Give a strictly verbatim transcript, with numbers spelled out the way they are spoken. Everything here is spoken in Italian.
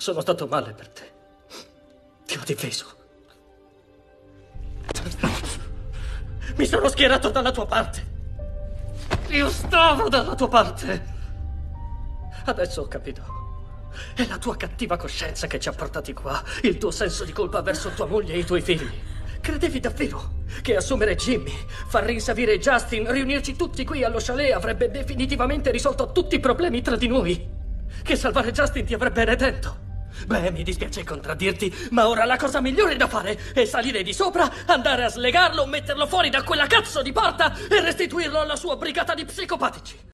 Sono stato male per te. Ti ho difeso. Mi sono schierato dalla tua parte. Io stavo dalla tua parte. Adesso ho capito. È la tua cattiva coscienza che ci ha portati qua. Il tuo senso di colpa verso tua moglie e i tuoi figli. Credevi davvero che assumere Jimmy, far rinsavire Justin, riunirci tutti qui allo chalet avrebbe definitivamente risolto tutti i problemi tra di noi? Che salvare Justin ti avrebbe redento? Beh, mi dispiace contraddirti, ma ora la cosa migliore da fare è salire di sopra, andare a slegarlo, metterlo fuori da quella cazzo di porta e restituirlo alla sua brigata di psicopatici.